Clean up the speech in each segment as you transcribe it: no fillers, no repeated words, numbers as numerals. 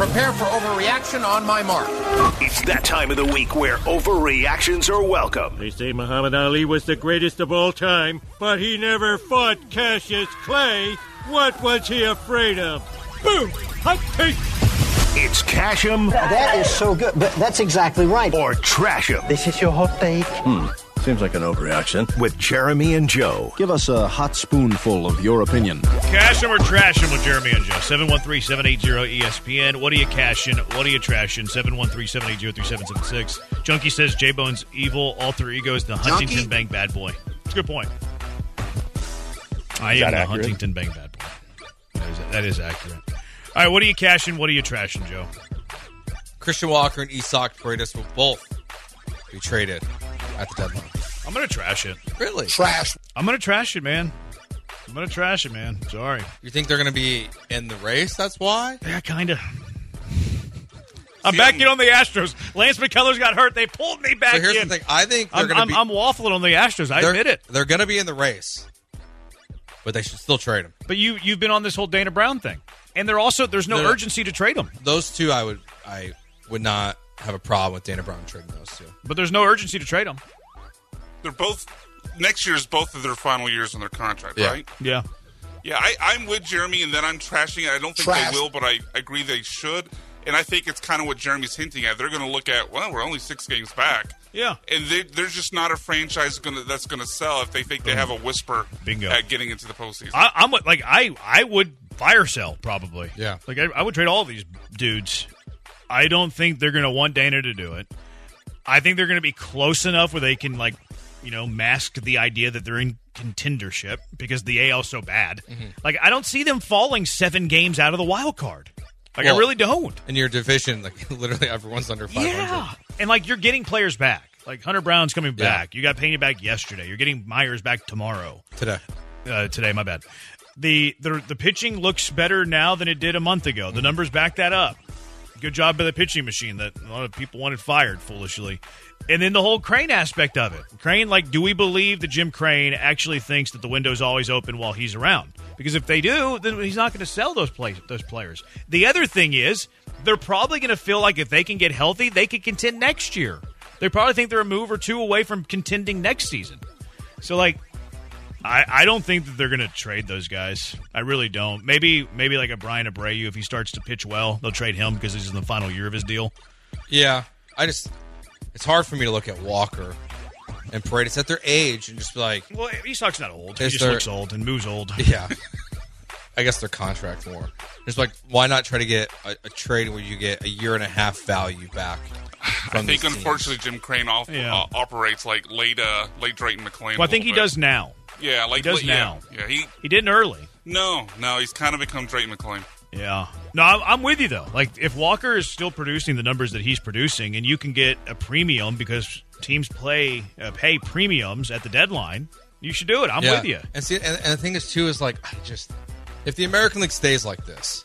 Prepare for overreaction on my mark. It's that time of the week where overreactions are welcome. They say Muhammad Ali was the greatest of all time, but he never fought Cassius Clay. What was he afraid of? Boom! Hot take! It's Cash 'em. That is so good, but that's exactly right. Or Trash 'em. This is your hot take. Seems like an overreaction. With Jeremy and Joe. Give us a hot spoonful of your opinion. Cash 'em or trash 'em with Jeremy and Joe. 713-780-ESPN. What are you cashing? What are you trashing? 713-780-3776. Junkie says J-Bone's evil alter ego is the Huntington Bank bad boy. It's a good point. I am the Huntington Bank bad boy. That is accurate. All right, what are you cashing? What are you trashing, Joe? Christian Walker and Isak Paredes will both be traded at the deadline. I'm going to trash it. Really? Trash. I'm going to trash it, man. Sorry. You think they're going to be in the race? That's why? Yeah, kind of. I'm back in on the Astros. Lance McCullers got hurt. They pulled me back in. So here's the thing. I think they're going to be... I'm waffling on the Astros. I admit it. They're going to be in the race, but they should still trade him. But you've been on this whole Dana Brown thing. And there's no urgency to trade them. Those two, I would not have a problem with Dana Brown trading those two. But there's no urgency to trade them. They're both next year is both of their final years on their contract, right? Yeah. Yeah, I'm with Jeremy, and then I'm trashing it. I don't think they will, but I agree they should. And I think it's kind of what Jeremy's hinting at. They're going to look at, well, we're only 6 games back. Yeah. And there's just not a franchise that's going to sell if they think they have a whisper at getting into the postseason. I would fire sell, probably. Yeah. Like, I would trade all of these dudes. I don't think they're going to want Dana to do it. I think they're going to be close enough where they can, mask the idea that they're in contendership because the AL's so bad. Mm-hmm. I don't see them falling 7 games out of the wild card. I really don't. In your division, literally everyone's under 500. Yeah. And, you're getting players back. Hunter Brown's coming back. You got Pena back yesterday. You're getting Myers back tomorrow. Today, my bad. The pitching looks better now than it did a month ago. The numbers back that up. Good job by the pitching machine that a lot of people wanted fired foolishly. And then the whole Crane aspect of it. Crane, do we believe that Jim Crane actually thinks that the window's always open while he's around? Because if they do, then he's not going to sell those players. The other thing is, they're probably going to feel like if they can get healthy, they could contend next year. They probably think they're a move or two away from contending next season. So, I don't think that they're going to trade those guys. I really don't. Maybe like a Brian Abreu, if he starts to pitch well, they'll trade him because he's in the final year of his deal. Yeah. It's hard for me to look at Walker and Paredes at their age and just be like... Well, Isak's not old. He just looks old and moves old. Yeah. I guess their contract more. Just why not try to get a trade where you get a year and a half value back? I think, unfortunately, Jim Crane operates like late Drayton McClain. Well, I think he does now. Yeah, he does now. Yeah, he didn't early. No, he's kind of become Drayton McClain. Yeah. No, I'm with you, though. If Walker is still producing the numbers that he's producing and you can get a premium because teams pay premiums at the deadline, you should do it. I'm with you. And see, and the thing is, too, is if the American League stays like this,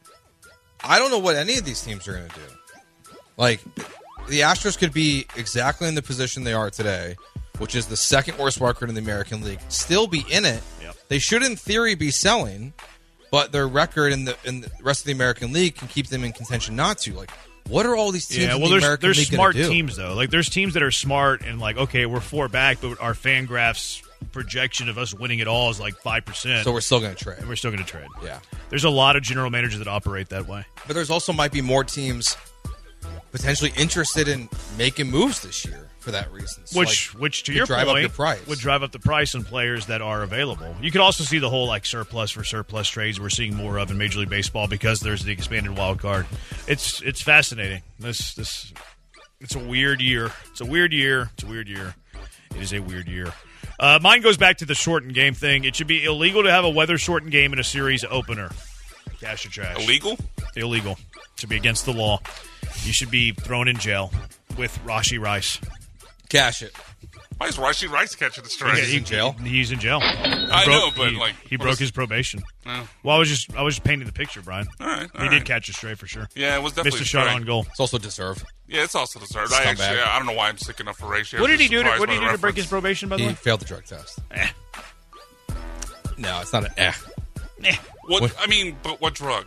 I don't know what any of these teams are going to do. The Astros could be exactly in the position they are today, which is the second worst record in the American League, still be in it. Yep. They should, in theory, be selling, but their record in the rest of the American League can keep them in contention not to. What are all these teams in the American League going to do? There's smart teams, though. There's teams that are smart and okay, we're 4 back, but our Fangraphs projection of us winning it all is 5%. So we're still going to trade. And we're still going to trade. Yeah. There's a lot of general managers that operate that way. But there's also might be more teams potentially interested in making moves this year for that reason. So which to your drive point, up the price. Would drive up the price on players that are available. You could also see the whole surplus for surplus trades we're seeing more of in Major League Baseball because there's the expanded wild card. It's fascinating. It's a weird year. It's a weird year. It is a weird year. Mine goes back to the shortened game thing. It should be illegal to have a weather shortened game in a series opener. Cash or trash. Illegal? Illegal. It should be against the law. You should be thrown in jail with Rashi Rice. Cash it. Why is Rashi Rice catching the strike? He's in jail. He's in jail. I know, but he broke his probation. Oh. Well, I was just painting the picture, Brian. All right. He did catch a stray for sure. Yeah, it was definitely missed a shot on goal. It's also deserved. Yeah, it's also deserved. I don't know why I'm sick enough for Rashi. What did he do? What did he do to break his probation? By the way, he failed the drug test. No, it's not an What? I mean, but what drug?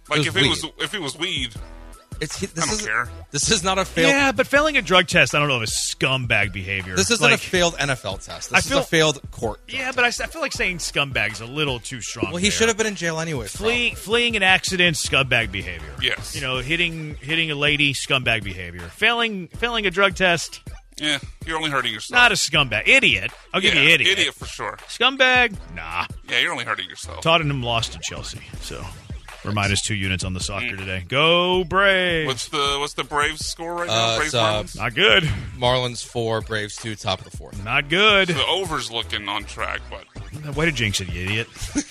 Like if it was weed, I don't care. This is not a failed. Yeah, but failing a drug test, I don't know if it's scumbag behavior. This isn't a failed NFL test. This is a failed court. Yeah, but I feel like saying scumbag is a little too strong. Well, he should have been in jail anyway. Fleeing an accident, scumbag behavior. Yes. Hitting a lady, scumbag behavior. Failing a drug test. Yeah, you're only hurting yourself. Not a scumbag. Idiot. I'll give you idiot. Idiot for sure. Scumbag? Nah. Yeah, you're only hurting yourself. Tottenham lost to Chelsea, so we're minus 2 units on the soccer today. Go Braves! What's the Braves score right now? Braves Marlins? Not good. Marlins 4, Braves 2, top of the 4th. Not good. The over's looking on track, but Way to jinx it, you idiot.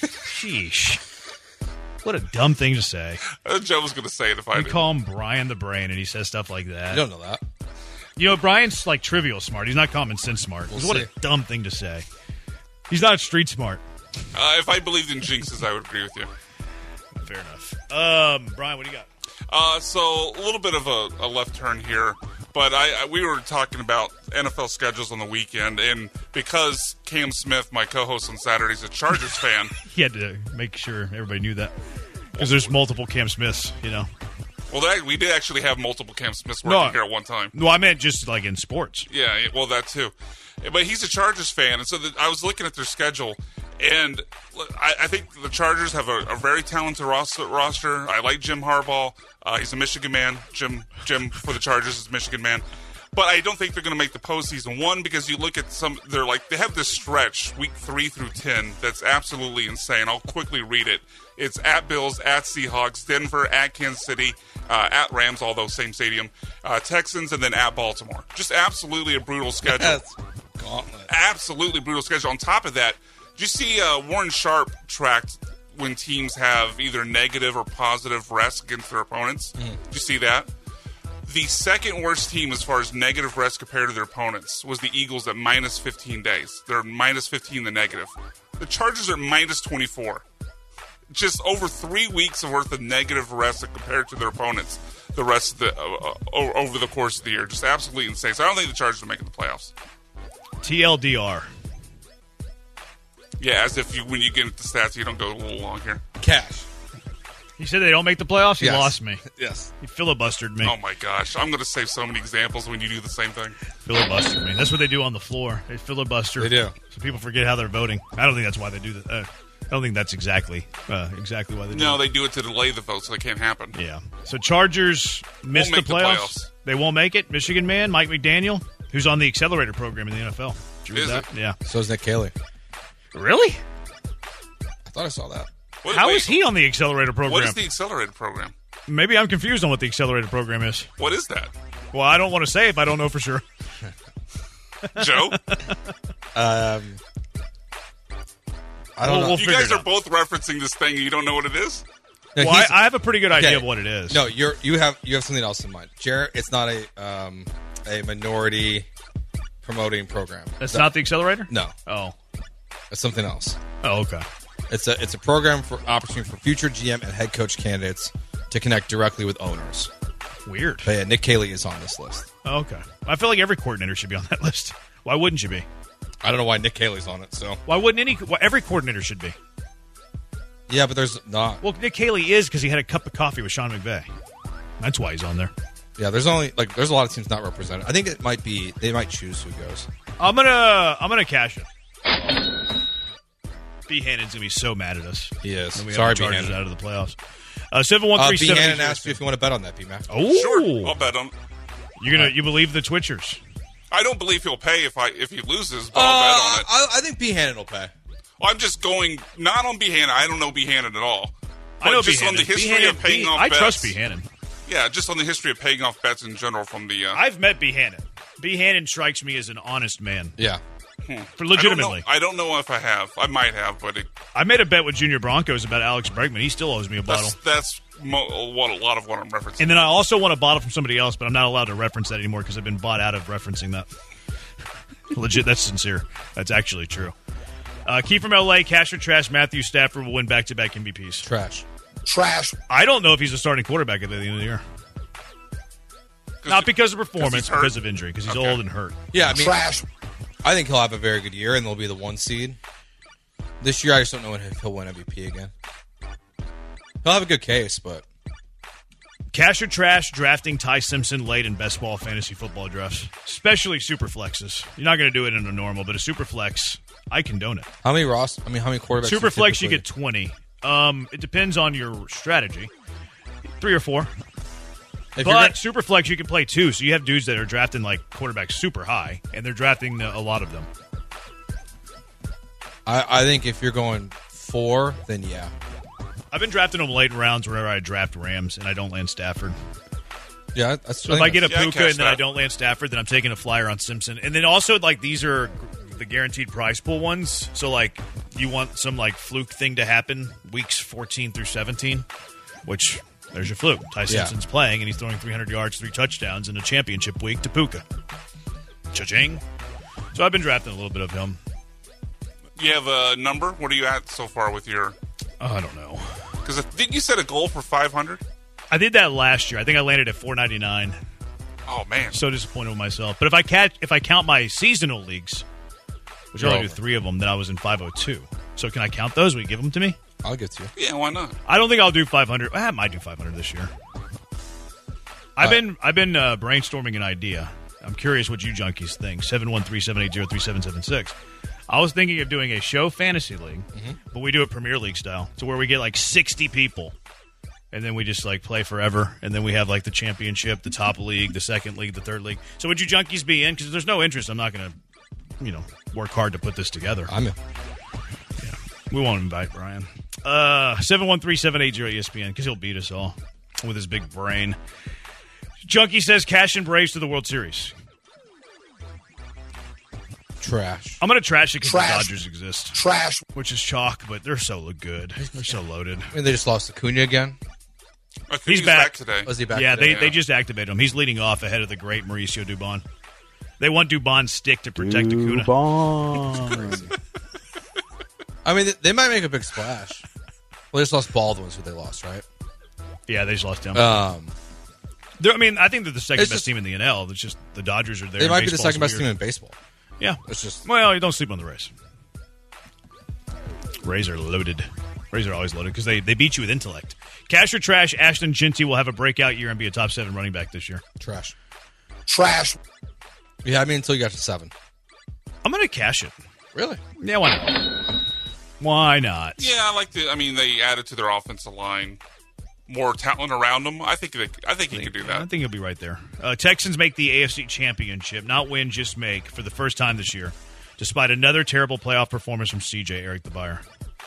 Sheesh. What a dumb thing to say. Joe was going to say it if I You did. call him Brian the Brain, and he says stuff like that. You don't know that. Brian's like trivial smart. He's not common sense smart. What a dumb thing to say. He's not street smart. If I believed in jinxes, I would agree with you. Fair enough. Brian, what do you got? So a little bit of a left turn here, but we were talking about NFL schedules on the weekend, and because Cam Smith, my co-host on Saturday, is a Chargers fan. He had to make sure everybody knew that. Because there's multiple Cam Smiths, Well, we did actually have multiple Cam Smiths working here at one time. No, I meant just like in sports. Yeah, well, that too. But he's a Chargers fan, and so I was looking at their schedule, and I think the Chargers have a very talented roster. I like Jim Harbaugh. He's a Michigan man. Jim for the Chargers is a Michigan man. But I don't think they're going to make the postseason. One, because you look at they have this stretch, week 3 through 10, that's absolutely insane. I'll quickly read it. It's at Bills, at Seahawks, Denver, at Kansas City, at Rams, although same stadium, Texans, and then at Baltimore. Just absolutely a brutal schedule. That's gauntlet. Absolutely brutal schedule. On top of that, did you see Warren Sharp tracked when teams have either negative or positive rests against their opponents? Did you see that? The second worst team as far as negative rest compared to their opponents was the Eagles at minus 15 days. They're minus 15 in the negative. The Chargers are minus 24. Just over 3 weeks of worth of negative rest compared to their opponents the rest of the over the course of the year. Just absolutely insane. So I don't think the Chargers are making the playoffs. TLDR. Yeah, as if when you get into the stats, you don't go a little long here. Cash. He said they don't make the playoffs? He Yes. lost me. Yes. He filibustered me. Oh, my gosh. I'm going to save so many examples when you do the same thing. Filibustered me. That's what they do on the floor. They filibuster. They do. So people forget how they're voting. I don't think that's why they do that. I don't think that's exactly why they do No, it. they do it to delay the vote, so it can't happen. Yeah. So Chargers missed the Won't make the playoffs. playoffs. They won't make it. Michigan man, Mike McDaniel, who's on the accelerator program in the NFL. Did you read Is that? it? Yeah. So is Nick Caley. Really? I thought I saw that. How is he on the accelerator program? What is the accelerator program? Maybe I'm confused on what the accelerator program is. What is that? Well, I don't want to say if I don't know for sure. Joe? I don't know. We'll You figure guys it are out. both referencing this thing and you don't know what it is? No, Well, he's- I have a pretty good idea Okay. of what it is. No, you have something else in mind, Jared. It's not a minority promoting program. That's not the accelerator? No, Oh. it's something else. Oh, okay. It's a program for opportunity for future GM and head coach candidates to connect directly with owners. Weird. But yeah, Nick Caley is on this list. Oh, okay. I feel like every coordinator should be on that list. Why wouldn't you be? I don't know why Nick Caley's on it. So Why wouldn't every coordinator should be? yeah, but there's not. Well, Nick Haley is because he had a cup of coffee with Sean McVay. That's why he's on there. Yeah, there's a lot of teams not represented. I think it might be they might choose who goes. I'm gonna cash it. B. Hannon's gonna be so mad at us. He is. When we Sorry, have the B. Chargers Hannon. out of the playoffs. B. 713 Hannon asked you if you want to bet on that, B. Mac. Oh, Sure. I'll bet on it. You believe the Twitchers? I don't believe he'll pay if he loses, but I'll bet on it. I think B. Hannon will pay. Well, I'm just going not on B. Hannon. I don't know B. Hannon at all. I know But just B. on the Hannon. history of paying off I bets. trust B. Hannon. Yeah, just on the history of paying off bets in general from the. I've met B. Hannon. B. Hannon strikes me as an honest man. Yeah. For legitimately. I don't know if I have. I might have, but I made a bet with Junior Broncos about Alex Bregman. He still owes me a bottle. that's a lot of what I'm referencing. And then I also want a bottle from somebody else, but I'm not allowed to reference that anymore because I've been bought out of referencing that. Legit, that's sincere. That's actually true. Key from LA, cash or trash, Matthew Stafford will win back-to-back MVPs. Trash. I don't know if he's a starting quarterback at the end of the year. Not because of performance, hurt? because of injury, because he's Okay. old and hurt. Yeah, I mean, I think he'll have a very good year, and they'll be the 1 seed. This year, I just don't know if he'll win MVP again. He'll have a good case, but Cash or trash drafting Ty Simpson late in best ball fantasy football drafts, especially super flexes. You're not going to do it in a normal, but a super flex, I condone it. how many quarterbacks? Super flex, you get 20. It depends on your strategy. 3 or 4. But super flex, you can play 2. So you have dudes that are drafting like quarterbacks super high, and they're drafting a lot of them. I think if you're going 4, then yeah. I've been drafting them late rounds whenever I draft Rams, and I don't land Stafford. Yeah, that's so if I get a Yeah, Puka and then that. I don't land Stafford, then I'm taking a flyer on Simpson. And then also, like, these are the guaranteed prize pool ones. So, like, you want some, like, fluke thing to happen weeks 14 through 17, which there's your fluke. Ty Simpson's playing, and he's throwing 300 yards, 3 touchdowns in a championship week to Puka. Cha-ching. So I've been drafting a little bit of him. You have a number? What are you at so far with your... I don't know. Because didn't you set a goal for 500? I did that last year. I think I landed at 499. Oh, man. So disappointed with myself. But if I count my seasonal leagues, which I only do 3 of them, then I was in 502. So can I count those? Will you give them to me? I'll get to you. Yeah, why not? I don't think I'll do 500. I might do 500 this year. I've been brainstorming an idea. I'm curious what you junkies think. 713-780-3776. I was thinking of doing a show fantasy league, but we do it Premier League style, to where we get like 60 people, and then we just like play forever, and then we have like the championship, the top league, the second league, the third league. So would you junkies be in? Because there's no interest. I'm not going to, work hard to put this together. I'm in. Yeah, we won't invite Brian. 713-780-ESPN, because he'll beat us all with his big brain. Junkie says cash and Braves to the World Series. Trash. I'm going to trash it because the Dodgers exist. Trash. Which is chalk, but they're so good. They're so loaded. I mean, they just lost Acuna again. He's back today. Was he back? Yeah, today? they just activated him. He's leading off ahead of the great Mauricio Dubon. They want Dubon's stick to protect Acuna. I mean, they might make a big splash. Well, they just lost Baldwin's who they lost, right? Yeah, they just lost him. Um, I think they're the second it's best just- team in the NL. It's just the Dodgers are there. they and might be the baseball's second best weird. team in baseball. Yeah. It's just Well, you don't sleep on the Rays. Rays are loaded. Rays are always loaded because they beat you with intellect. Cash or trash, Ashton Ginty will have a breakout year and be a top 7 running back this year. trash. Trash. You had me until you got to 7. I'm going to cash it. Really? Yeah, why not? Why not? Yeah, I like the. I mean, they added to their offensive line more talent around them. I think he could do I that. think he'll be right there. Texans make the AFC Championship. Not win, just make, for the first time this year, despite another terrible playoff performance from CJ, Eric the Buyer.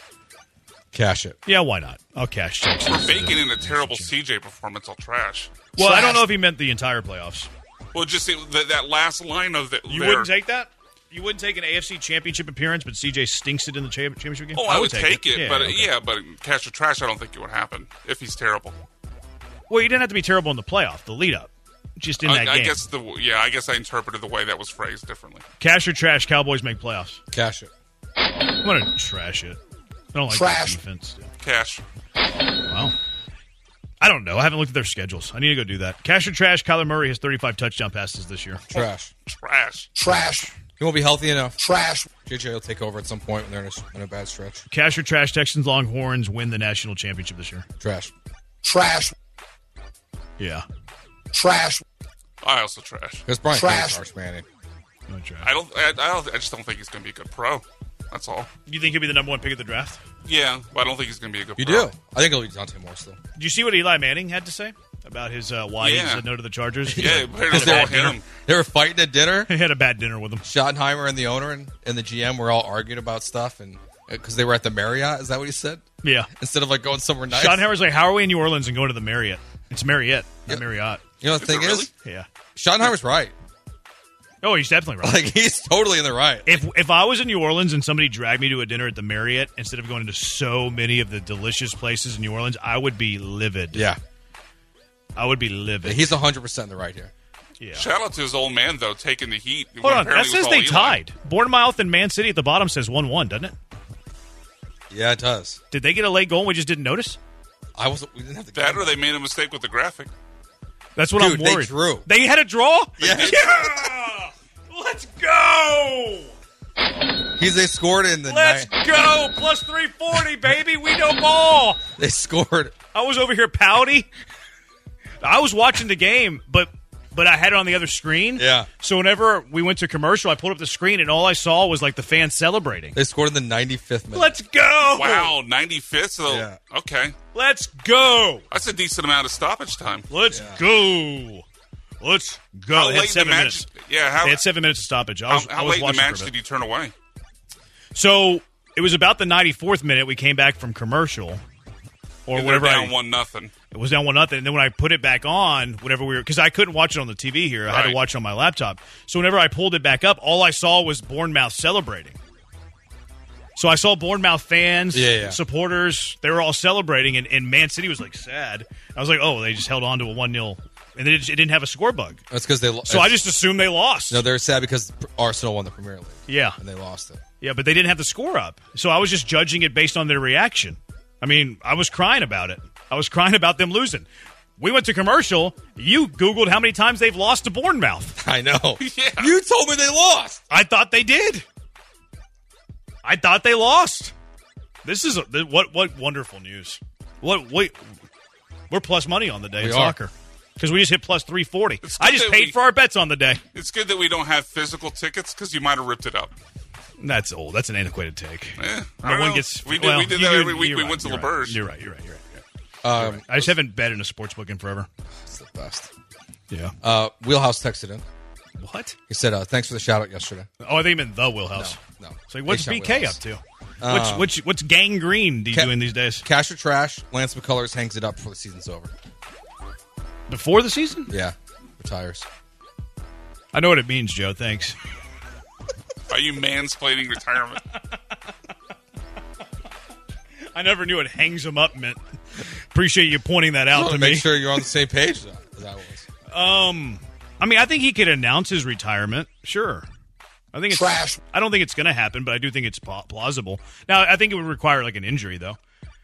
Cash it. Yeah, why not? I'll cash For Texans. baking in a terrible CJ performance, I'll trash. Well, I don't know if he meant the entire playoffs. Well, just that last line of the. You wouldn't take that? You wouldn't take an AFC Championship appearance, but CJ stinks it in the championship game? Oh, I would take it, Yeah, but okay. but cash or trash, I don't think it would happen if he's terrible. Well, you didn't have to be terrible in the playoff, the lead-up. Just in that game. I guess I interpreted the way that was phrased differently. Cash or trash, Cowboys make playoffs. Cash it. I'm going to trash it. I don't like Trash. that defense. Still. Cash. Wow. I don't know. I haven't looked at their schedules. I need to go do that. Cash or trash, Kyler Murray has 35 touchdown passes this year. Trash. Trash. Trash. He won't be healthy enough. Trash. JJ will take over at some point when they're in a bad stretch. Cash or trash, Texans Longhorns win the national championship this year. Trash. Trash. Yeah. Trash. I also trash. Because Brian Trash. hates Arch Manning. No trash. I just don't think he's going to be a good pro. That's all. You think he'll be the number 1 pick of the draft? Yeah, but I don't think he's going to be a good You pro. do. I think it'll be Dante Moore still. Did you see what Eli Manning had to say about his why he Yeah. said no to the Chargers? Yeah, better than him. They were fighting at dinner. He had a bad dinner with him. Schottenheimer and the owner and the GM were all arguing about stuff, and because they were at the Marriott. Is that what he said? Yeah. Instead of like going somewhere nice. Schottenheimer's like, how are we in New Orleans and going to the Marriott? It's Marriott, not Yep. Marriott. You know the thing it is, Yeah. Schottenheimer's right. Oh, he's definitely right. Like he's totally in the right. If I was in New Orleans and somebody dragged me to a dinner at the Marriott instead of going to so many of the delicious places in New Orleans, I would be livid. Yeah, I would be livid. he's 100% in the right here. yeah. Shout out to his old man, though, taking the heat. Hold on. Apparently That says it was they all Eli. tied. Bournemouth and Man City at the bottom says 1-1, doesn't it? Yeah, it does. Did they get a late goal and we just didn't notice? We didn't have the That or they made a mistake with the graphic. That's what Dude, I'm they worried. drew. They had a draw? Yeah. Yeah! Let's go! They scored in the Let's go! Plus 340, baby. We know ball. They scored. I was over here pouty. I was watching the game, but I had it on the other screen. Yeah. So whenever we went to commercial, I pulled up the screen, and all I saw was like the fans celebrating. They scored in the 95th minute. Let's go! Wow, 95th? So, Yeah. okay. Let's go! That's a decent amount of stoppage time. Let's go! Let's go! How They had late in the 7 match? minutes. Yeah, They had 7 minutes of stoppage. I how was late in the watching match for a bit. did you turn away? So it was about the 94th minute. We came back from commercial, or And whatever. they're down 1-0. It was down 1-0, and then when I put it back on, whenever we were, because I couldn't watch it on the TV here, I had to Right. watch it on my laptop. So whenever I pulled it back up, all I saw was Bournemouth celebrating. So I saw Bournemouth fans, supporters, they were all celebrating, and Man City was like sad. I was like, oh, they just held on to a 1-0, and then it didn't have a score bug. That's because they. So I just assumed they lost. No, they're sad because Arsenal won the Premier League. Yeah, and they lost it. Yeah, but they didn't have the score up. So I was just judging it based on their reaction. I mean, I was crying about it. I was crying about them losing. We went to commercial. You Googled how many times they've lost to Bournemouth. I know. Yeah. You told me they lost. I thought they did. I thought they lost. This is what wonderful news. We're plus money on the day in soccer because we just hit plus 340. I just paid for our bets on the day. It's good that we don't have physical tickets because you might have ripped it up. That's old. That's an antiquated take. I No don't one know. gets. We did that every week. We went to You're LeBurge. Right. You're right. I just haven't bet in a sports book in forever. It's the best. Yeah. Wheelhouse texted in. What? He said, "Thanks for the shout out yesterday." Oh, I think you meant the Wheelhouse. No. So what's They shout BK Wheelhouse. up to? What's gangrene doing these days? Cash or trash? Lance McCullers hangs it up before the season's over. Before the season? Yeah, retires. I know what it means, Joe. Thanks. Are you mansplaining retirement? I never knew what hangs them up meant. Appreciate you pointing that out to me. Make sure you're on the same page. That was. I mean, I think he could announce his retirement. Sure. I think it's Trash. I don't think it's going to happen, but I do think it's plausible. Now, I think it would require like an injury, though.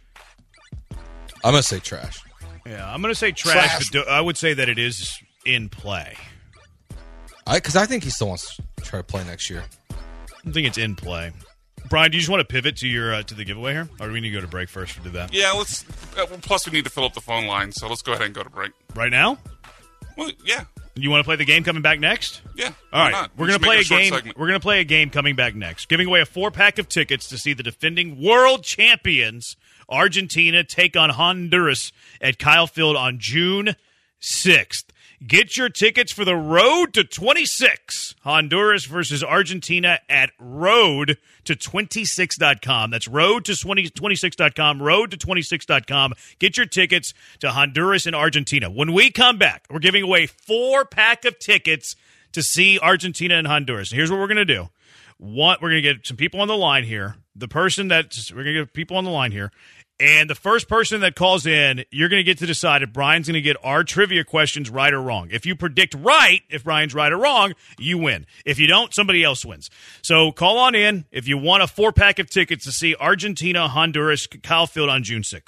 I'm gonna say trash. Yeah, I'm going to say trash, but I would say that it is in play. Because I think he still wants to try to play next year. I think it's in play. Brian, do you just want to pivot to your to the giveaway here, or do we need to go to break first to do that? Yeah, let's. Plus, we need to fill up the phone line, so let's go ahead and go to break. Right now? Well, yeah. You want to play the game coming back next? Yeah. All right, not? we're Just going to play make a short game. segment. We're going to play a game coming back next, giving away a 4-pack of tickets to see the defending world champions Argentina take on Honduras at Kyle Field on June 6th. Get your tickets for the Road to 26. Honduras versus Argentina at Road to 26.com. That's Road to 26.com, Road to 26.com. Get your tickets to Honduras and Argentina. When we come back, we're giving away 4-pack of tickets to see Argentina and Honduras. Here's what we're going to do. We're going to get some people on the line here. We're going to get people on the line here. And the first person that calls in, you're going to get to decide if Brian's going to get our trivia questions right or wrong. If you predict right, if Brian's right or wrong, you win. If you don't, somebody else wins. So call on in if you want a 4-pack of tickets to see Argentina, Honduras, Kyle Field on June 6th.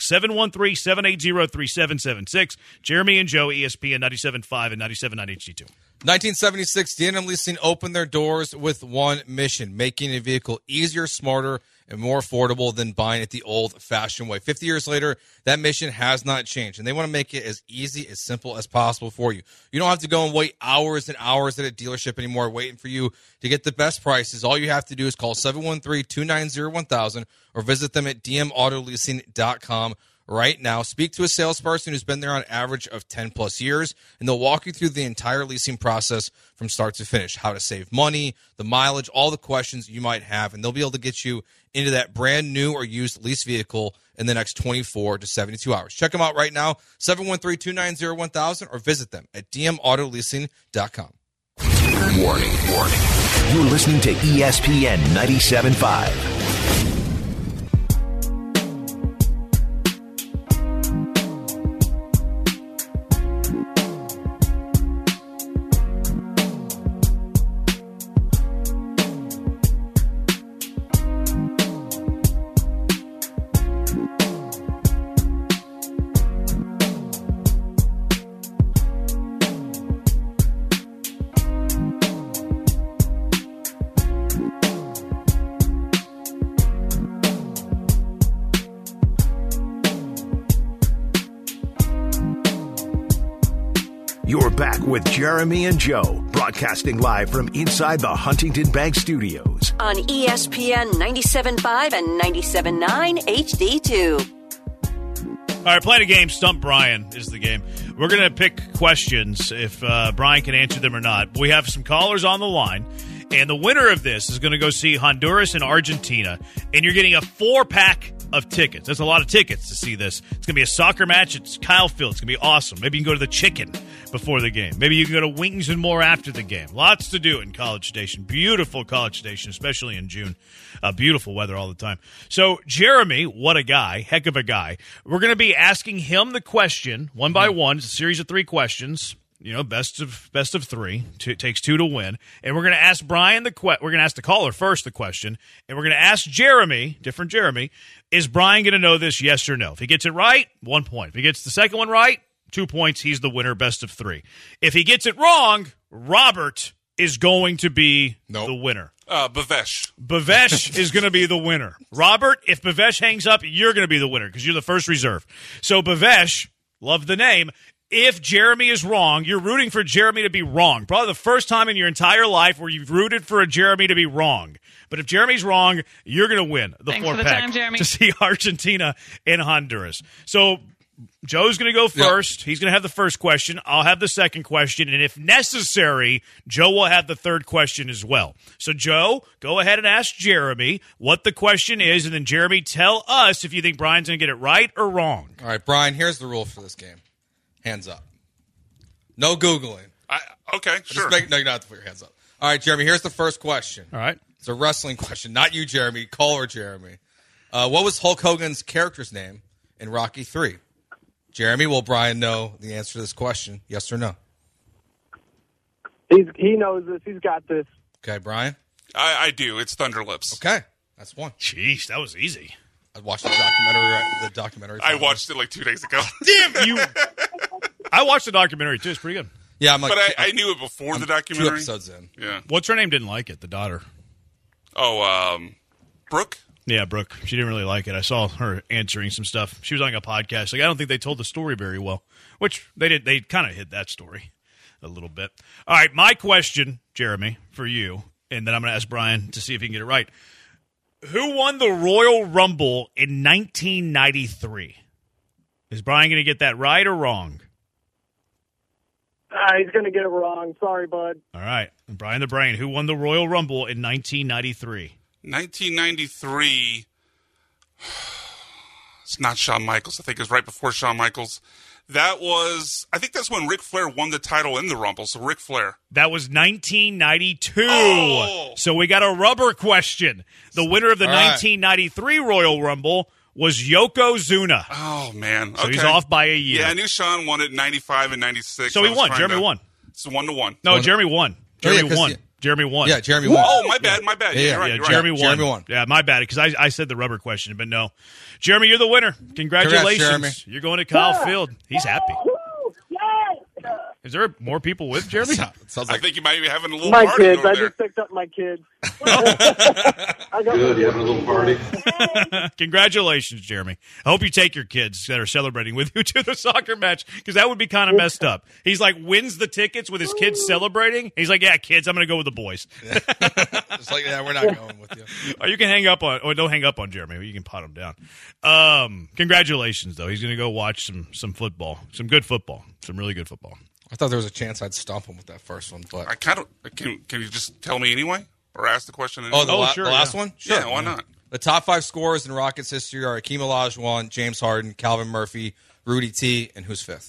713-780-3776. Jeremy and Joe, ESPN 97.5 and 97.9 HD2. 1976, D&M Leasing opened their doors with one mission, making a vehicle easier, smarter, and more affordable than buying it the old-fashioned way. 50 years later, that mission has not changed, and they want to make it as easy, as simple as possible for you. You don't have to go and wait hours and hours at a dealership anymore waiting for you to get the best prices. All you have to do is call 713-290-1000 or visit them at dmautoleasing.com right now. Speak to a salesperson who's been there on average of 10-plus years, and they'll walk you through the entire leasing process from start to finish, how to save money, the mileage, all the questions you might have, and they'll be able to get you into that brand new or used lease vehicle in the next 24 to 72 hours. Check them out right now, 713-290-1000, or visit them at dmautoleasing.com. Warning. You're listening to ESPN 97.5. You're back with Jeremy and Joe, broadcasting live from inside the Huntington Bank Studios. On ESPN 97.5 and 97.9 HD2. All right, playing a game. Stump Brian is the game. We're going to pick questions if Brian can answer them or not. We have some callers on the line, and the winner of this is going to go see Honduras and Argentina, and you're getting a 4-pack of tickets. That's a lot of tickets to see this. It's going to be a soccer match. It's Kyle Field. It's going to be awesome. Maybe you can go to the Chicken before the game. Maybe you can go to Wings and More after the game. Lots to do in College Station. Beautiful College Station, especially in June. Beautiful weather all the time. So, Jeremy, what a guy. Heck of a guy. We're going to be asking him the question one by one. It's a series of 3 questions. You know, best of 3. It takes 2 to win. And we're going to ask Brian we're going to ask the caller first the question, and we're going to ask Jeremy, different Jeremy, is Brian going to know this, yes or no? If he gets it right, 1 point. If he gets the second one right, 2 points. He's the winner, best of 3. If he gets it wrong, Robert is going to be the winner. Bavesh. Bavesh is going to be the winner. Robert, if Bavesh hangs up, you're going to be the winner because you're the first reserve. So Bavesh, love the name. If Jeremy is wrong, you're rooting for Jeremy to be wrong. Probably the first time in your entire life where you've rooted for a Jeremy to be wrong. But if Jeremy's wrong, you're going to win the 4-pack to see Argentina and Honduras. So Joe's going to go first. Yep. He's going to have the first question. I'll have the second question. And if necessary, Joe will have the third question as well. So, Joe, go ahead and ask Jeremy what the question is. And then, Jeremy, tell us if you think Brian's going to get it right or wrong. All right, Brian, here's the rule for this game. Hands up. No Googling. Okay, sure. No, you don't have to put your hands up. All right, Jeremy, here's the first question. All right. It's a wrestling question. Not you, Jeremy. Caller Jeremy. What was Hulk Hogan's character's name in Rocky III? Jeremy, will Brian know the answer to this question? Yes or no? He knows this. He's got this. Okay, Brian? I do. It's Thunderlips. Okay. That's 1. Jeez, that was easy. I watched the documentary. I watched it like 2 days ago. Damn you! I watched the documentary too. It's pretty good. Yeah, I'm like, but I knew it before the documentary. 2 episodes in. Yeah. What's her name? Didn't like it. The daughter. Oh, Brooke. Yeah, Brooke. She didn't really like it. I saw her answering some stuff. She was on a podcast. Like, I don't think they told the story very well, which they did. They kind of hid that story a little bit. All right, my question, Jeremy, for you, and then I'm going to ask Brian to see if he can get it right. Who won the Royal Rumble in 1993? Is Brian going to get that right or wrong? He's going to get it wrong. Sorry, bud. All right. And Brian the Brain, who won the Royal Rumble in 1993? 1993. It's not Shawn Michaels. I think it was right before Shawn Michaels. I think that's when Ric Flair won the title in the Rumble, so Ric Flair. That was 1992. Oh! So we got a rubber question. The winner of the 1993 Royal Rumble was Yokozuna. Oh, man. So he's off by a year. Yeah, I knew Shawn won it in 95 and 96. So he won. Jeremy won. It's 1-1. No, Jeremy won. Jeremy won. Jeremy won. Yeah, Jeremy won. Oh, my bad. Yeah, you're right. Jeremy won. Jeremy won. Yeah, my bad, because I said the rubber question, but no. Jeremy, you're the winner. Congratulations. Congrats, Jeremy. You're going to Kyle Field. He's happy. Is there more people with Jeremy? Sounds like I think you might be having a little my party kids. over I there. just picked up my kids. Good, you having a little party? Congratulations, Jeremy. I hope you take your kids that are celebrating with you to the soccer match, because that would be kind of messed up. He's like, wins the tickets with his kids celebrating. He's like, yeah, kids, I'm going to go with the boys. It's like, yeah, we're not going with you. Or you can hang up on, or don't hang up on Jeremy. You can pot him down. Congratulations, though. He's going to go watch some football, some good football, some really good football. I thought there was a chance I'd stomp him with that first one, but I kind of can you just tell me anyway, or ask the question? Anyway? Sure, the last one? Sure. Yeah, why not? The top 5 scorers in Rockets history are Hakeem Olajuwon, James Harden, Calvin Murphy, Rudy T, and who's 5th?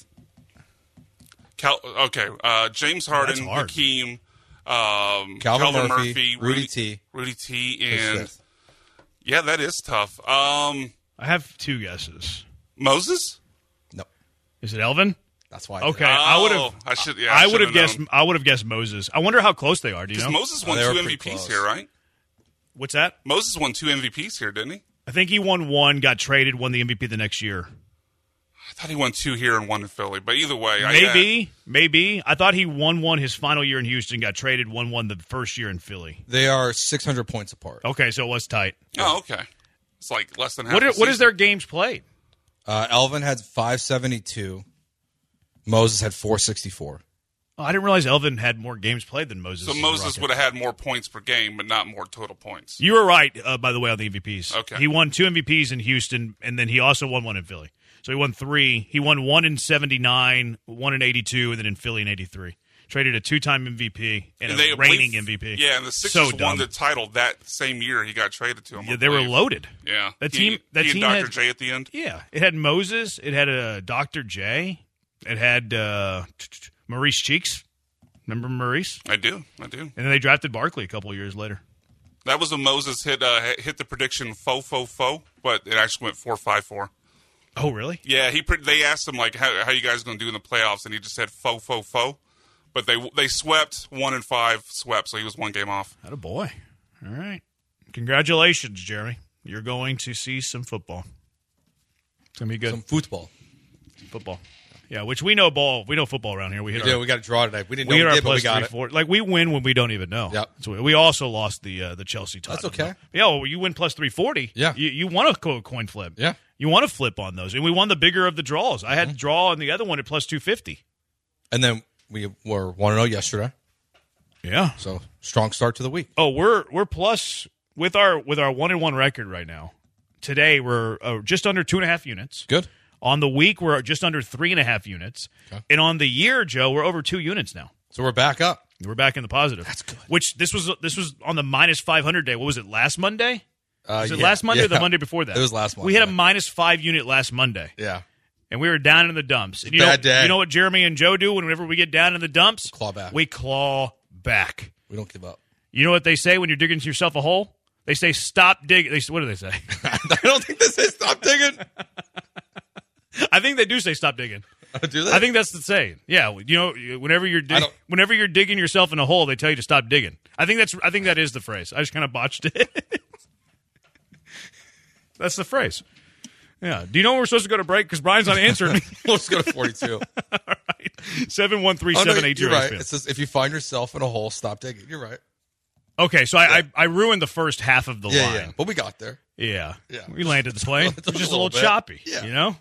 James Harden, Hakeem, Calvin Murphy, Rudy T, and yeah, that is tough. I have 2 guesses. Moses? No. Is it Elvin? That's why. Okay, I would have guessed. I would have guessed Moses. I wonder how close they are. Do you know? Moses won 2 MVPs here, right? What's that? Moses won 2 MVPs here, didn't he? I think he won 1, got traded, won the MVP the next year. I thought he won 2 here and 1 in Philly, but either way, maybe. I thought he won 1 his final year in Houston, got traded, won 1 the first year in Philly. They are 600 points apart. Okay, so it was tight. Oh, okay. It's like less than half. What is their games played? Elvin had 572. Moses had 464. Oh, I didn't realize Elvin had more games played than Moses. So Moses would have had more points per game, but not more total points. You were right, by the way, on the MVPs. Okay. He won 2 MVPs in Houston, and then he also won 1 in Philly. So he won 3. He won 1 in 79, 1 in 82, and then in Philly in 83. Traded a 2-time MVP and a reigning MVP. Yeah, and the Sixers So won dumb. the title that same year he got traded to him. Yeah, they were loaded. Yeah. That He team and Dr. had, J at the end. Yeah. It had Moses. It had Dr. J. It had Maurice Cheeks. Remember Maurice? I do. And then they drafted Barkley a couple of years later. That was when Moses hit the prediction faux, but it actually went 4-5-4. Oh, really? Yeah, they asked him, like, how you guys going to do in the playoffs, and he just said faux. But they swept 1-5, so he was 1 game off. Atta boy. All right. Congratulations, Jeremy. You're going to see some football. It's going to be good. Some football. Football. Yeah, which we know ball. We know football around here. We We got a draw today. We didn't know hit we our did, but plus we got 3-4. Like, we win when we don't even know. Yep. So we also lost the Chelsea Tottenham. That's okay. Yeah, well, you win plus 340. Yeah. You won a coin flip. Yeah. You want to flip on those. And we won the bigger of the draws. I had the draw and the other one at plus 250. And then we were 1-0 yesterday. Yeah. So strong start to the week. Oh, we're plus with our 1-1 record right now. Today we're just under 2.5 units. Good. On the week we're just under 3.5 units. Okay. And on the year, Joe, we're over 2 units now. So we're back up. We're back in the positive. That's good. Which this was on the minus 500 day. What was it? Last Monday? Was it Yeah, last Monday or the yeah. Monday before that? It was last Monday. We had a minus 5 unit last Monday. Yeah. And we were down in the dumps. And Bad day. You know what Jeremy and Joe do whenever we get down in the dumps? Claw back. We claw back. We don't give up. You know what they say when you're digging yourself a hole? They say, stop digging. What do they say? I don't think they say stop digging. I think they do say stop digging. Do they? I think that's the saying. Yeah, you know, whenever you're digging yourself in a hole, they tell you to stop digging. I think that is the phrase. I just kind of botched it. That's the phrase. Yeah. Do you know when we're supposed to go to break? Because Brian's not answering me. Let's go to 42. All right. 713-780. You're right. It says if you find yourself in a hole, stop digging. You're right. Okay, so I ruined the first half of the line. Yeah, but we got there. Yeah. Yeah. We landed the plane. It was just a little bit. choppy. Yeah. You know?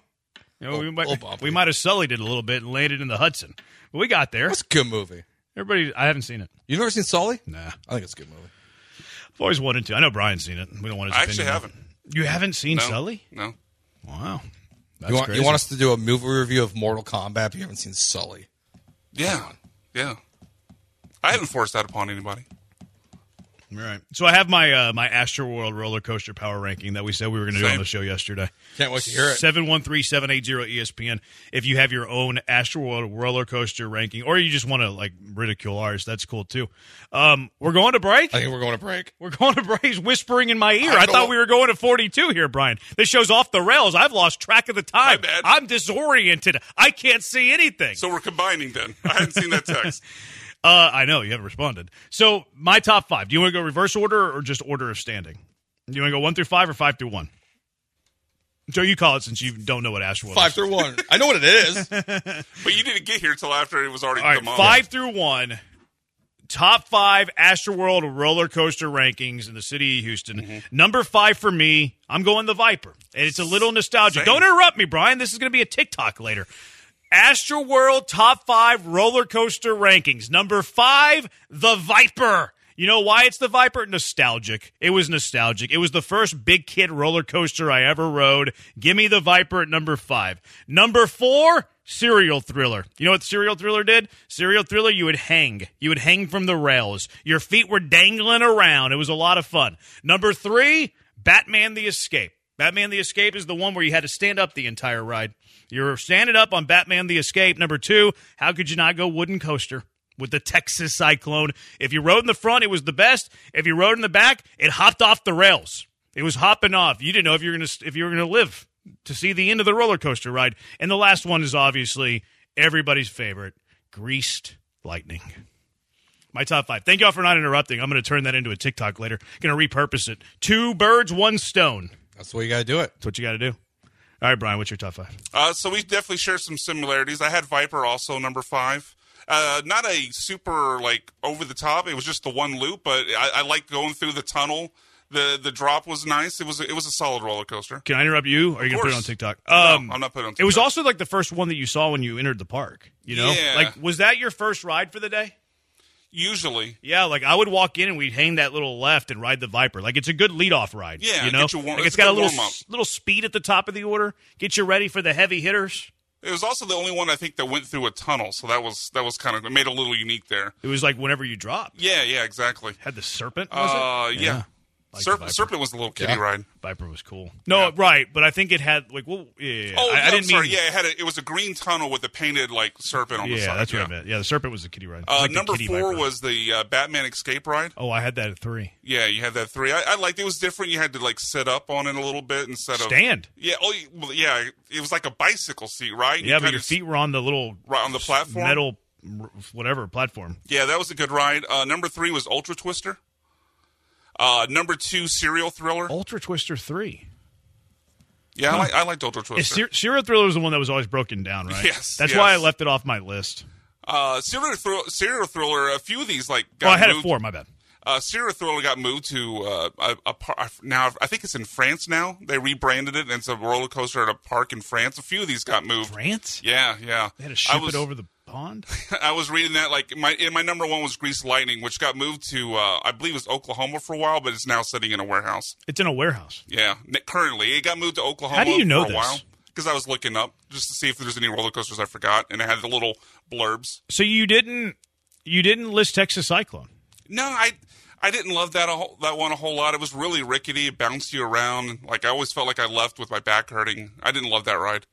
We might have sullied it a little bit and landed in the Hudson. But we got there. That's a good movie. Everybody, I haven't seen it. You've never seen Sully? Nah. I think it's a good movie. I've always wanted to. I know Brian's seen it. We don't want his I actually opinion. haven't. You haven't seen No. Sully? No. Wow. That's You crazy. want us to do a movie review of Mortal Kombat, but you haven't seen Sully? Yeah. Yeah. I haven't forced that upon anybody. All right. So I have my my Astroworld roller coaster power ranking that we said we were going to do on Same. the show yesterday. Can't wait to hear it. 713-780-ESPN. If you have your own Astroworld roller coaster ranking, or you just want to like ridicule ours, that's cool too. We're going to break. I think we're going to break. We're going to break. He's whispering in my ear. I thought we were going to 42 here, Brian. This show's off the rails. I've lost track of the time. My bad. I'm disoriented. I can't see anything. So we're combining then. I hadn't seen that text. I know you haven't responded. So my top 5. Do you want to go reverse order or just order of standing? Do you want to go 1 through 5 or 5 through 1? Joe, you call it since you don't know what Astroworld is. 5 through 1. I know what it is. But you didn't get here until after it was already All right, demolished. 5 through 1. Top 5 Astroworld roller coaster rankings in the city of Houston. Mm-hmm. Number 5 for me, I'm going the Viper. And it's a little nostalgic. Same. Don't interrupt me, Brian. This is going to be a TikTok later. Astroworld top 5 roller coaster rankings. Number 5, the Viper. You know why it's the Viper? Nostalgic. It was nostalgic. It was the first big kid roller coaster I ever rode. Give me the Viper at number 5. Number 4, Serial Thriller. You know what Serial Thriller did? Serial Thriller, you would hang. You would hang from the rails. Your feet were dangling around. It was a lot of fun. Number 3, Batman the Escape. Batman the Escape is the one where you had to stand up the entire ride. You're standing up on Batman the Escape. Number 2, how could you not go wooden coaster with the Texas Cyclone? If you rode in the front, it was the best. If you rode in the back, it hopped off the rails. It was hopping off. You didn't know if you were going to live to see the end of the roller coaster ride. And the last one is obviously everybody's favorite, Greased Lightning. My top 5. Thank y'all for not interrupting. I'm going to turn that into a TikTok later. Going to repurpose it. 2 birds, 1 stone. That's the way you got to do it. That's what you got to do. All right, Brian, what's your top 5? So we definitely share some similarities. I had Viper also number 5. Not a super like over the top. It was just the one loop, but I like going through the tunnel The drop was nice. It was a solid roller coaster. Can I interrupt you? Or are you going to put it on TikTok? No, I'm not putting it on TikTok. It was also like the first one that you saw when you entered the park. You know, Yeah. like was that your first ride for the day? Usually. Yeah, like I would walk in and we'd hang that little left and ride the Viper. Like it's a good lead-off ride. Yeah, you know, get you warm. like It's it's got a a good little warm-up. little speed at the top of the order, get you ready for the heavy hitters. It was also the only one I think that went through a tunnel, so that was kind of it made it a little unique there. It was like whenever you dropped. Yeah, exactly. Had the serpent. Was it? Yeah. Like the Viper. Serpent was the little kiddie ride. Viper was cool. No, right, but I think it had like Oh, I didn't sorry. mean. Yeah, it was a green tunnel with a painted like serpent on the side. Yeah, that's what I meant. Yeah, the serpent was the kiddie ride. It was like the Number kiddie 4 Viper. was the Batman Escape ride. Oh, I had that at 3. Yeah, you had that 3. I liked it. It was different. You had to like sit up on it a little bit instead of Stand. Yeah. Oh, well, yeah. It was like a bicycle seat, right? Yeah, You but kinda your feet were on the little right on the platform. metal, whatever platform. Yeah, that was a good ride. Number 3 was Ultra Twister. Number 2, Serial Thriller. Ultra Twister 3. Yeah, I liked Ultra Twister. Serial Thriller was the one that was always broken down, right? Yes, That's yes. why I left it off my list. Serial Thriller. A few of these like got Oh, I had moved. it 4. My bad. Serial Thriller got moved to now. I think it's in France now. They rebranded it, and it's a roller coaster at a park in France. A few of these got moved. France? Yeah. They had to ship it over the pond. I was reading that like my number 1 was Grease Lightning, which got moved to I believe it was Oklahoma for a while, but it's now sitting in a warehouse. It's in a warehouse. Yeah, currently it got moved to Oklahoma. How do you know for a this? while because I was looking up just to see if there's any roller coasters I forgot, and it had the little blurbs. So you didn't list Texas Cyclone? No, I didn't love that one a whole lot. It was really rickety. It bounced you around. Like I always felt like I left with my back hurting. I didn't love that ride.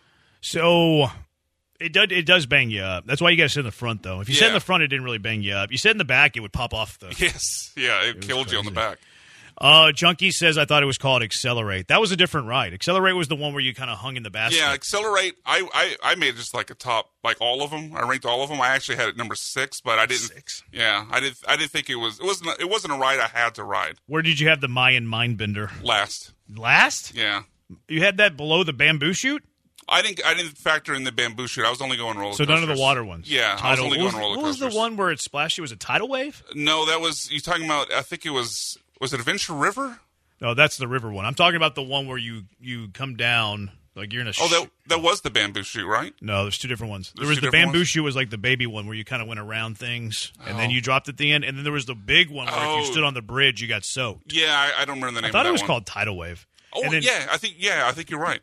So it does bang you up. That's why you got to sit in the front, though. If you sat in the front, it didn't really bang you up. You sat in the back, it would pop off the. Yes, yeah, it killed you on the back. Junkie says I thought it was called Accelerate. That was a different ride. Accelerate was the one where you kind of hung in the basket. Yeah, Accelerate. I made just like a top, like all of them. I ranked all of them. I actually had it number 6, but I didn't. 6. Yeah, I didn't think it wasn't a ride I had to ride. Where did you have the Mayan Mindbender? Last. Yeah. You had that below the bamboo chute? I didn't factor in the bamboo chute. I was only going roller coasters. So none of the water ones? Yeah, I was only going roller coasters. What was the one where it splashed you? Was it Tidal Wave? No, that was, you talking about, I think it was it Adventure River? No, that's the river one. I'm talking about the one where you come down, like you're in a that was the bamboo chute, right? No, there's 2 different ones. There's there was 2 the different bamboo ones? chute was like the baby one where you kind of went around things, and then you dropped at the end, and then there was the big one where if you stood on the bridge, you got soaked. Yeah, I don't remember the name of that one. I thought it was called Tidal Wave. Oh, and then, yeah, I think you're right.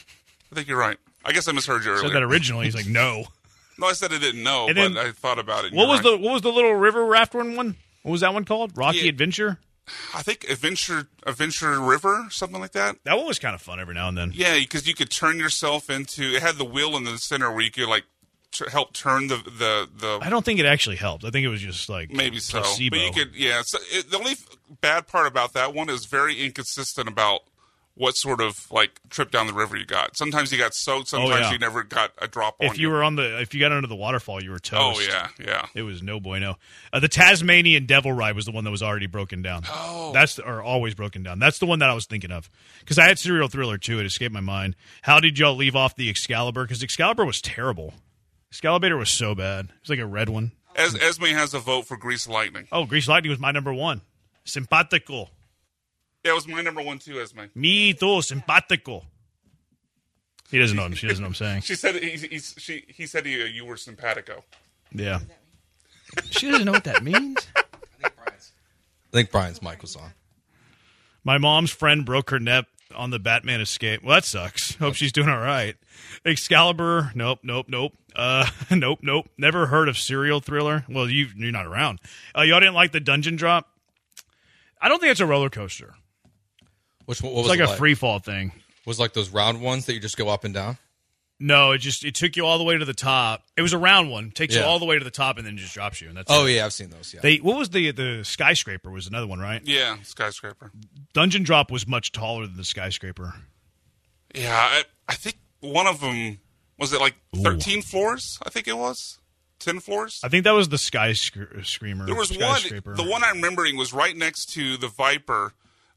I guess I misheard you earlier. Said that originally. He's like, no. No, I said I didn't know, And but then- I thought about it. What was the little river raft one? What was that one called? Rocky Adventure? I think Adventure River, something like that. That one was kind of fun every now and then. Yeah, because you could turn yourself into. It had the wheel in the center where you could like help turn the. I don't think it actually helped. I think it was just like maybe so, placebo. but you could. Yeah, so the only bad part about that one is very inconsistent about what sort of like trip down the river you got. Sometimes you got soaked. Sometimes you never got a drop on. If you got under the waterfall, you were toast. Oh yeah. It was no bueno. The Tasmanian Devil Ride was the one that was already broken down. Oh, or always broken down. That's the one that I was thinking of because I had Serial Thriller too. It escaped my mind. How did y'all leave off the Excalibur? Because Excalibur was terrible. Excalibur was so bad. It was like a red one. Esme has a vote for Grease Lightning. Oh, Grease Lightning was my number 1. Simpatico. Yeah, it was my number 1 too, Esme. Me too, simpatico. He doesn't know. She doesn't know what I'm saying. She said he said you were simpatico. Yeah. She doesn't know what that means. I think Brian's mic was on. My mom's friend broke her neck on the Batman Escape. Well, that sucks. Hope she's doing all right. Excalibur. Nope. Nope. Never heard of Serial Thriller. Well, you're not around. Y'all didn't like the Dungeon Drop? I don't think it's a roller coaster. What It's was like it a free fall thing. Was it like those round ones that you just go up and down? No, it took you all the way to the top. It was a round one. Takes you all the way to the top and then just drops you. And that's it. Yeah, I've seen those. Yeah. What was the Skyscraper was another one, right? Yeah, Skyscraper. Dungeon Drop was much taller than the Skyscraper. Yeah, I think one of them was it like 13 floors? I think it was 10 floors. I think that was the Skyscraper. There was one. The one I'm remembering was right next to the Viper.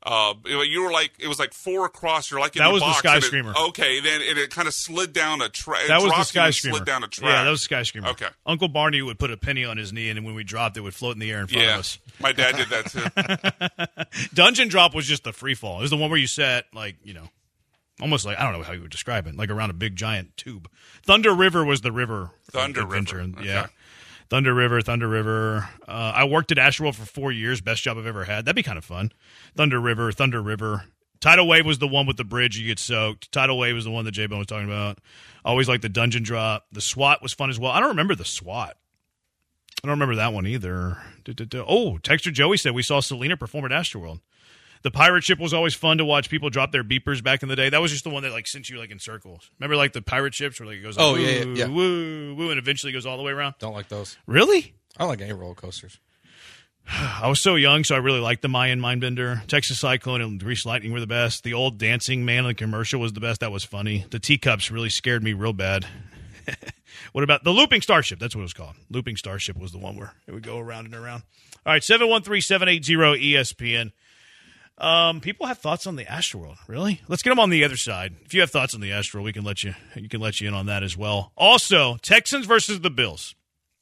You were like, it was like 4 across. You're like in that the was box. the Sky Screamer. Okay, then it kind of slid down a track. That was the Sky Screamer. Slid down a track. Yeah, that was the Sky Screamer. Okay. Uncle Barney would put a penny on his knee, and when we dropped, it would float in the air in front of us. My dad did that too. Dungeon Drop was just the free fall. It was the one where you sat, like, almost like, I don't know how you would describe it, like around a big giant tube. Thunder River was the river. Thunder adventure. River. Okay. Yeah. Thunder River. I worked at Astroworld for 4 years. Best job I've ever had. That'd be kind of fun. Thunder River. Tidal Wave was the one with the bridge you get soaked. Tidal Wave was the one that J-Bone was talking about. Always like the Dungeon Drop. The SWAT was fun as well. I don't remember the SWAT. I don't remember that one either. Oh, Texture Joey said we saw Selena perform at Astroworld. The pirate ship was always fun to watch people drop their beepers back in the day. That was just the one that like sent you like in circles. Remember like the pirate ships where like it goes like, yeah. woo, woo, and eventually goes all the way around? Don't like those. Really? I don't like any roller coasters. I was so young, so I really liked the Mayan Mindbender. Texas Cyclone and Grease Lightning were the best. The old dancing man in the commercial was the best. That was funny. The teacups really scared me real bad. What about the Looping Starship? That's what it was called. Looping Starship was the one where it would go around and around. All right, 713-780-ESPN. People have thoughts on the Astroworld. Really? Let's get them on the other side. If you have thoughts on the Astroworld, we can let you in on that as well. Also, Texans versus the Bills.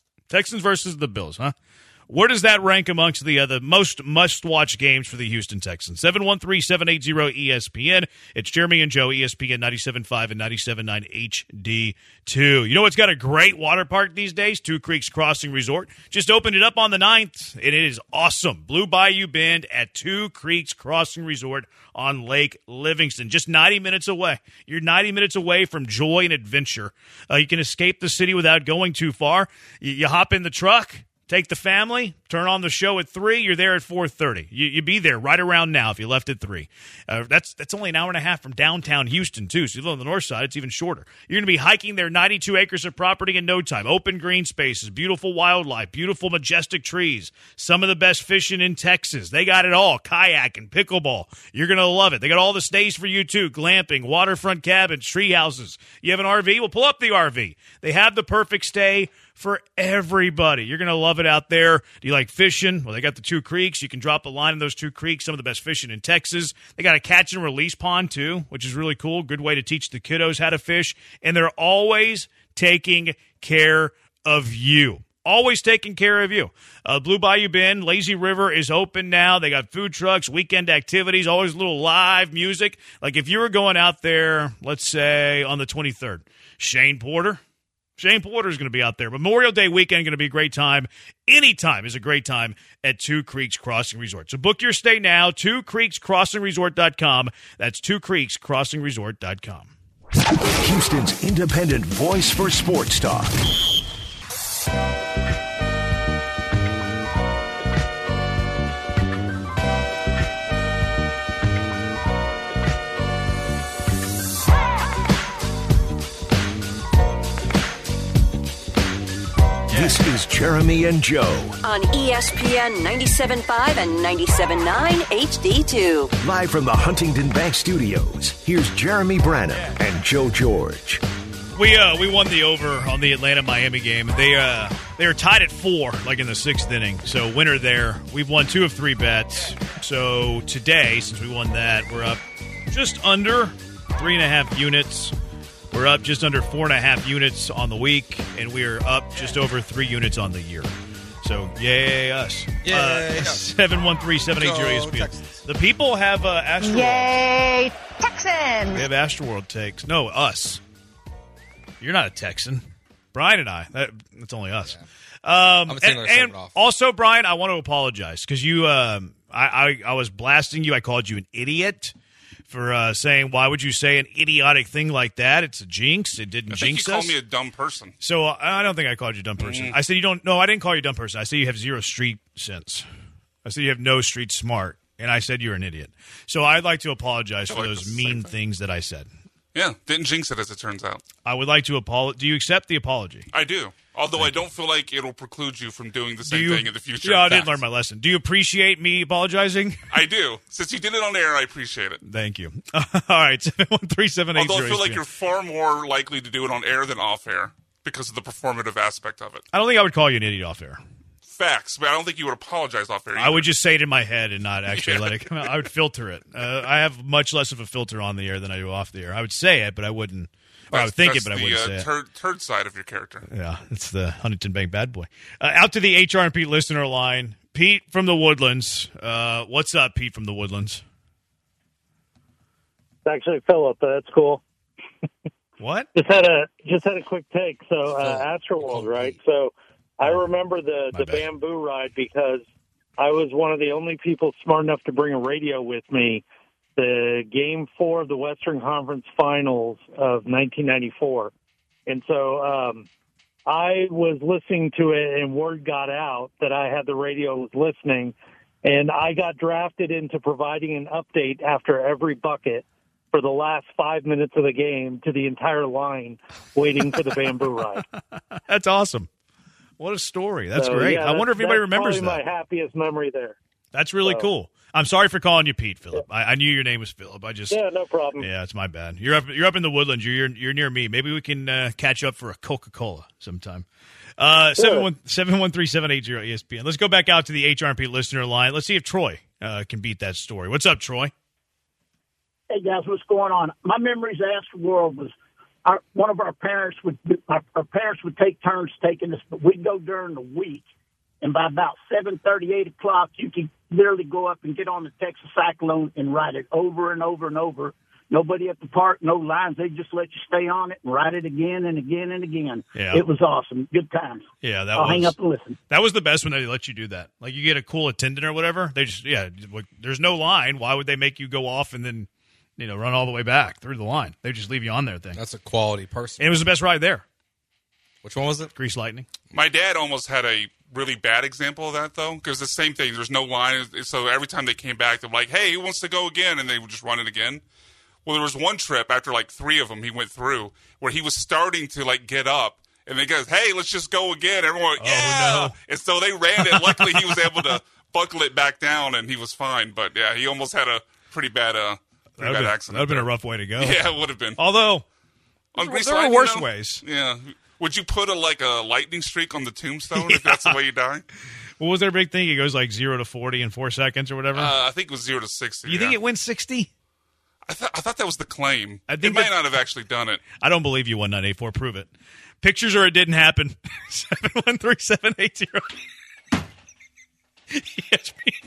Huh? Where does that rank amongst the most must-watch games for the Houston Texans? 713-780-ESPN. It's Jeremy and Joe, ESPN 97.5 and 97.9 HD2. You know what's got a great water park these days? Two Creeks Crossing Resort. Just opened it up on the 9th, and it is awesome. Blue Bayou Bend at Two Creeks Crossing Resort on Lake Livingston. Just 90 minutes away. You're 90 minutes away from joy and adventure. You can escape the city without going too far. You hop in the truck. Take the family, turn on the show at 3, you're there at 4:30. You'd be there right around now if you left at 3. That's only an hour and a half from downtown Houston, too. So you live on the north side, it's even shorter. You're going to be hiking their 92 acres of property in no time. Open green spaces, beautiful wildlife, beautiful majestic trees. Some of the best fishing in Texas. They got it all. Kayaking, pickleball. You're going to love it. They got all the stays for you, too. Glamping, waterfront cabins, tree houses. You have an RV? Well, pull up the RV. They have the perfect stay for everybody. You're going to love it out there. Do you like fishing? Well, they got the Two Creeks. You can drop a line in those Two Creeks. Some of the best fishing in Texas. They got a catch and release pond, too, which is really cool. Good way to teach the kiddos how to fish. And they're always taking care of you. Always taking care of you. Blue Bayou Bend, Lazy River is open now. They got food trucks, weekend activities, always a little live music. Like if you were going out there, let's say on the 23rd, Shane Porter is going to be out there. Memorial Day weekend going to be a great time. Anytime is a great time at Two Creeks Crossing Resort. So book your stay now, twocreekscrossingresort.com. That's twocreekscrossingresort.com. Houston's independent voice for sports talk. This is Jeremy and Joe on ESPN 97.5 and 97.9 HD2. Live from the Huntington Bank Studios. Here's Jeremy Branham and Joe George. We won the over on the Atlanta-Miami game. They are tied at 4, like in the 6th inning. So winner there. We've won 2 of 3 bets. So today, since we won that, we're up just under 3.5 units. We're up just under 4.5 units on the week, and we're up just over 3 units on the year. So, yay us. Yay. 713-780-ESPN. The people have Astroworld. Yay, Texans! We have Astroworld takes. No, us. You're not a Texan. Brian and I. That's only us. Yeah. And also, Brian, I want to apologize because you. I was blasting you. I called you an idiot for saying, why would you say an idiotic thing like that? It's a jinx. It didn't jinx us. You called me a dumb person. So I don't think I called you a dumb person. I said you don't. No, I didn't call you a dumb person. I said you have zero street sense. I said you have no street smart, and I said you're an idiot. So I'd like to apologize for those mean things that I said. Yeah, didn't jinx it as it turns out. I would like to apologize. Do you accept the apology? I do. Although I don't feel like it'll preclude you from doing the same thing in the future. Yeah, I didn't learn my lesson. Do you appreciate me apologizing? I do. Since you did it on air, I appreciate it. Thank you. All right, 713-780. Although I feel like you're far more likely to do it on air than off air because of the performative aspect of it. I don't think I would call you an idiot off air. facts, but I don't think you would apologize off air. I would just say it in my head and not actually let it come out. I would filter it. I have much less of a filter on the air than I do off the air. I would say it, but I wouldn't. Or I would think it, but I wouldn't say it. Turd side of your character. Yeah, it's the Huntington Bank bad boy. Out to the HR and Pete listener line. Pete from the Woodlands. What's up, Pete from the Woodlands? It's actually Philip, but that's cool. What? Just had a quick take. So Astroworld, right? So I remember the bamboo ride because I was one of the only people smart enough to bring a radio with me. The Game 4 of the Western Conference Finals of 1994. And so I was listening to it, and word got out that I had the radio, was listening, and I got drafted into providing an update after every bucket for the last 5 minutes of the game to the entire line waiting for the bamboo ride. That's awesome. What a story. That's great. Yeah, I wonder if anybody remembers that. That's probably my happiest memory there. That's really cool. I'm sorry for calling you Pete, Philip. Yeah. I knew your name was Philip. Yeah, no problem. Yeah, it's my bad. You're up in the Woodlands. You're near me. Maybe we can catch up for a Coca-Cola sometime. 713-780-ESPN. Let's go back out to the HRP listener line. Let's see if Troy can beat that story. What's up, Troy? Hey guys, what's going on? My memories of Astroworld was one of our parents would take turns taking us, but we'd go during the week. And by about 7:30, 8 o'clock, you could literally go up and get on the Texas Cyclone and ride it over and over and over. Nobody at the park, no lines. They just let you stay on it and ride it again and again and again. Yeah. It was awesome. Good times. Yeah, I'll hang up and listen. That was the best when they let you do that. Like you get a cool attendant or whatever. They just, there's no line. Why would they make you go off and then, run all the way back through the line? They just leave you on their thing. That's a quality person. And it was the best ride there. Which one was it? Grease Lightning. My dad almost had a really bad example of that, though, because the same thing. There's no line. So every time they came back, they're like, hey, who wants to go again? And they would just run it again. Well, there was one trip after like 3 of them he went through where he was starting to like get up. And they goes, hey, let's just go again. Everyone, yeah. No. And so they ran it. Luckily, he was able to buckle it back down, and he was fine. But, yeah, he almost had a pretty bad accident. That would have been a rough way to go. Yeah, it would have been. Although, there are worse ways. Yeah. Would you put a lightning streak on the tombstone if that's the way you die? What was their big thing? It goes like 0 to 40 in 4 seconds or whatever? I think it was 0 to 60. You think it went 60? I thought that was the claim. It may not have actually done it. I don't believe you, 1984. Prove it. Pictures or it didn't happen. 713-780. ESPN.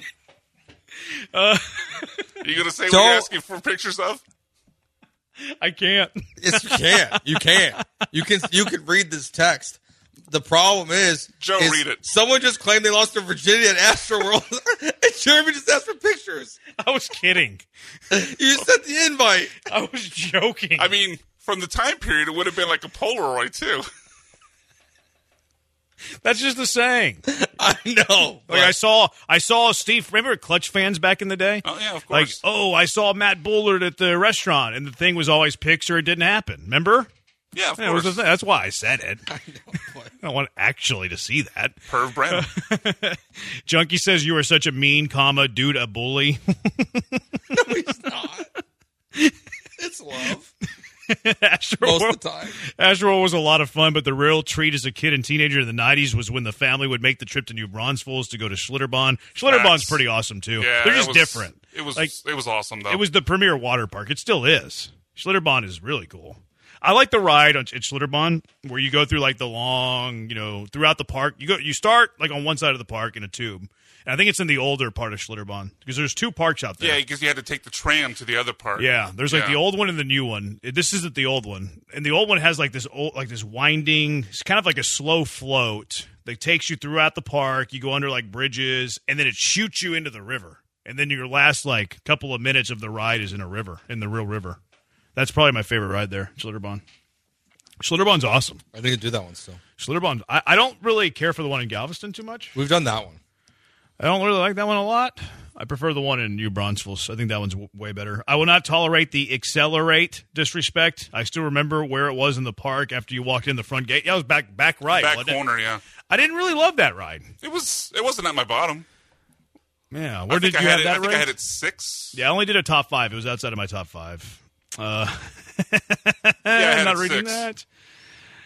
You going to say what you're asking for pictures of? I can't. Yes, you can. You can. You can read this text. The problem is, Joe, read it. Someone just claimed they lost their virginity at Astroworld, and Jeremy just asked for pictures. I was kidding. You sent the invite. I was joking. I mean, from the time period, it would have been like a Polaroid too. That's just the saying. I know. Like I saw Steve. Remember Clutch fans back in the day? Oh yeah, of course. I saw Matt Bullard at the restaurant, and the thing was always pics or it didn't happen. Remember? Yeah, of course. That's why I said it. I don't want actually to see that. Perv Brandon. Junkie says you are such a mean, dude, a bully. No, he's not. It's love. Astroworld, most of the time. Astroworld was a lot of fun, but the real treat as a kid and teenager in the 90s was when the family would make the trip to New Braunfels to go to Schlitterbahn. Schlitterbann's pretty awesome, too. Yeah, they're just different. It was awesome, though. It was the premier water park. It still is. Schlitterbahn is really cool. I like the ride at Schlitterbahn where you go through like the long, throughout the park. You start like on one side of the park in a tube. And I think it's in the older part of Schlitterbahn because there's 2 parks out there. Yeah, because you had to take the tram to the other part. Yeah, there's like the old one and the new one. This isn't the old one. And the old one has like this winding, it's kind of like a slow float that takes you throughout the park. You go under like bridges and then it shoots you into the river. And then your last like couple of minutes of the ride is in a river, in the real river. That's probably my favorite ride there, Schlitterbahn. Schlitterbahn's awesome. I think I do that one still. Schlitterbahn. I don't really care for the one in Galveston too much. We've done that one. I don't really like that one a lot. I prefer the one in New Braunfels. I think that one's way better. I will not tolerate the accelerate disrespect. I still remember where it was in the park after you walked in the front gate. Yeah, it was back right. Back corner, yeah. I didn't really love that ride. It wasn't at my bottom. Yeah, where did you have that? I think I had it 6. Yeah, I only did a top 5. It was outside of my top 5. Yeah, I'm not it reading 6. that.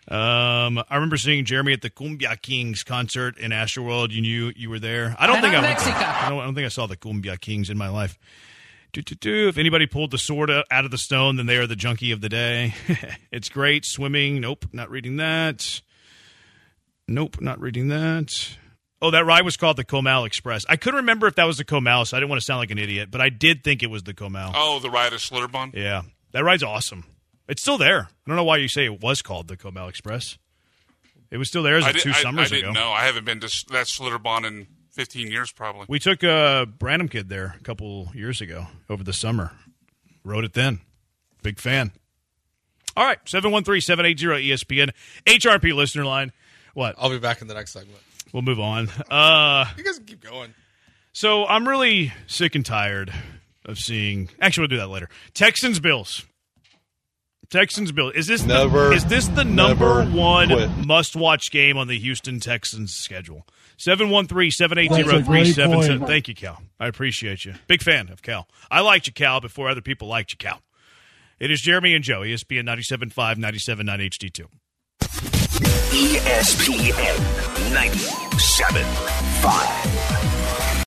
I remember seeing Jeremy at the Cumbia Kings concert in Astroworld. You were there. I don't think I don't think I saw the Cumbia Kings in my life. If anybody pulled the sword out of the stone, then they are the junkie of the day. It's great. Swimming. Nope, not reading that. Nope, not reading that. Oh, that ride was called the Comal Express. I couldn't remember if that was the Comal, so I didn't want to sound like an idiot, but I did think it was the Comal. Oh, the ride at Schlitterbahn? Yeah, that ride's awesome. It's still there. I don't know why you say it was called the Comal Express. It was still there as 2 summers ago. I didn't know. I haven't been to that Schlitterbahn in 15 years probably. We took a Branham kid there a couple years ago over the summer. Rode it then. Big fan. All right, 713-780-ESPN. HRP listener line. What? I'll be back in the next segment. We'll move on. You guys can keep going. So I'm really sick and tired of seeing. Actually, we'll do that later. Texans-Bills. Texans-Bills. Is this the number one must-watch game on the Houston Texans schedule? 713-780-3777. Thank you, Cal. I appreciate you. Big fan of Cal. I liked you, Cal, before other people liked you, Cal. It is Jeremy and Joe, ESPN 97.5, 97.9 HD2. ESPN 97.5.